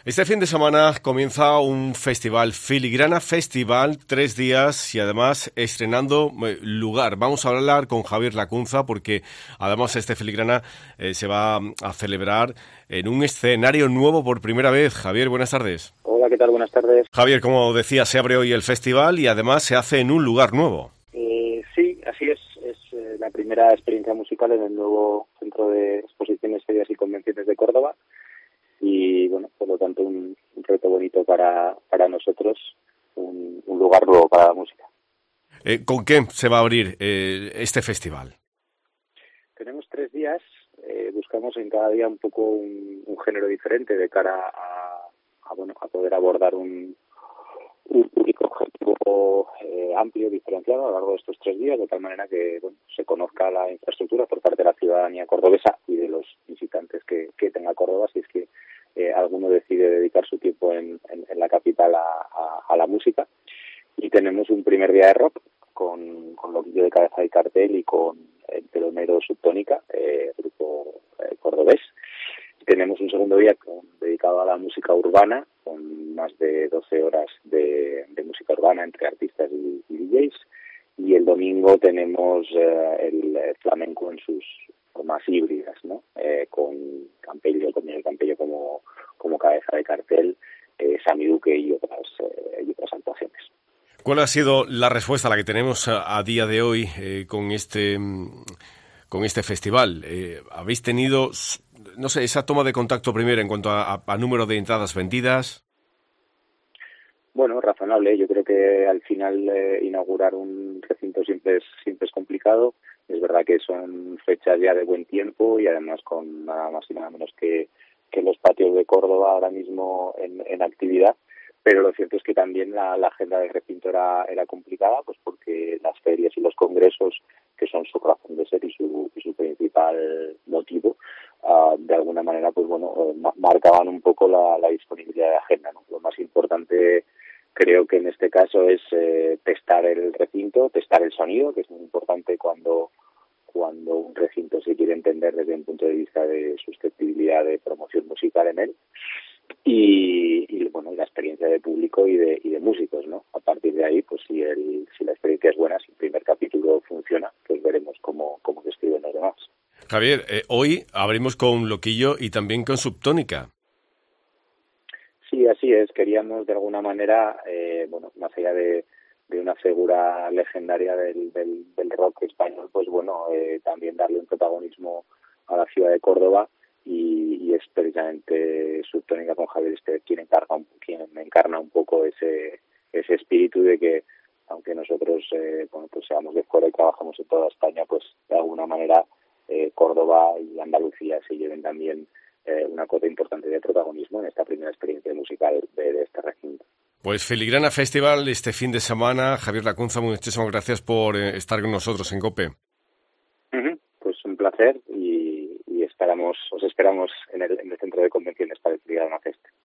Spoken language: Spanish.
Este fin de semana comienza un festival, Filigrana Festival, 3 días y además estrenando lugar. Vamos a hablar con Javier Lacunza porque además este Filigrana se va a celebrar en un escenario nuevo por primera vez. Javier, buenas tardes. Hola, ¿qué tal? Buenas tardes. Javier, como decía, se abre hoy el festival y además se hace en un lugar nuevo. Sí, así es. Es la primera experiencia musical en el nuevo Centro de Exposiciones, Ferias y Convenciones de Córdoba. Y bueno, por lo tanto un reto bonito para nosotros, un lugar nuevo para la música. ¿Con qué se va a abrir este festival? Tenemos 3 días, buscamos en cada día un poco un género diferente de cara a poder abordar un público objetivo amplio, diferenciado a lo largo de estos 3 días, de tal manera que se conozca la infraestructura por parte de la ciudadanía cordobesa y de los visitantes que tenga Córdoba, si es que alguno decide dedicar su tiempo en la capital a la música. Y tenemos un primer día de rock con Loquillo de Cabeza y Cartel y con el telonero Subtónica, grupo cordobés. Tenemos un segundo día dedicado a la música urbana, con más de 12 horas de música urbana entre artistas y DJs. Y el domingo tenemos el flamenco en sus formas híbridas, ¿no? Con Miguel Campello como cabeza de cartel, Sami Duque y otras actuaciones. ¿Cuál ha sido la respuesta a la que tenemos a día de hoy con este festival? ¿Habéis tenido, no sé, esa toma de contacto primero en cuanto a número de entradas vendidas? Bueno, razonable. Yo creo que al final inaugurar un recinto siempre es complicado. Es verdad que son fechas ya de buen tiempo y además con nada más y nada menos que los patios de Córdoba ahora mismo en actividad. Pero lo cierto es que también la agenda del recinto era complicada, pues porque las ferias y los congresos, que son su razón de ser y su principal motivo, de alguna manera pues marcaban un poco la disponibilidad de agenda, ¿no? Lo más importante creo que en este caso es testar el recinto, testar el sonido, que es muy importante cuando un recinto se quiere entender desde un punto de vista de susceptibilidad de promoción musical en él. Y la experiencia de público y de músicos, ¿no? A partir de ahí, pues si la experiencia es buena, si el primer capítulo funciona, pues veremos cómo se escriben los demás. Javier, hoy abrimos con Loquillo y también con Subtónica. Sí, así es. Queríamos de alguna manera, más allá de una figura legendaria del rock español, pues también darle un protagonismo a la ciudad de Córdoba. Y es precisamente Subtónica con Javier quien encarna un poco ese espíritu de que aunque nosotros pues seamos de fuera y trabajamos en toda España, pues de alguna manera Córdoba y Andalucía se lleven también una cuota importante de protagonismo en esta primera experiencia musical de este recinto. Pues Filigrana Festival este fin de semana. Javier Lacunza, muchísimas gracias por estar con nosotros en COPE. Pues un placer y os esperamos en el centro de convenciones para el Filigrana Fest.